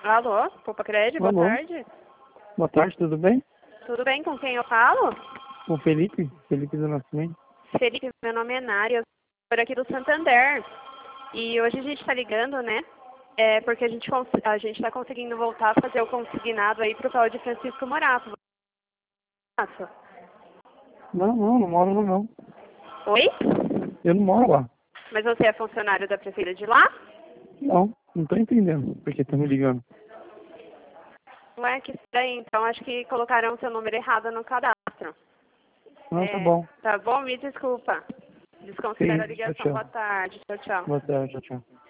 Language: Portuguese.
Alô, Poupa Crédito, boa Alô. tarde. Boa tarde, tudo bem? Tudo bem, com quem eu falo? Com o Felipe do Nascimento. Felipe, meu nome é Nária, eu sou por aqui do Santander. E hoje a gente está ligando, né? Porque a gente está conseguindo voltar a fazer o consignado aí pro tal de Francisco Morato. Não moro lá não. Oi? Eu não moro lá. Mas você é funcionário da prefeitura de lá? Não tô entendendo porque tá me ligando. Ué, que estranho. Então acho que colocaram seu número errado no cadastro. Não, tá bom. Tá bom? Me desculpa. Desconsidera a Sim, ligação. tchau. Boa tarde. Tchau, tchau. Boa tarde, tchau.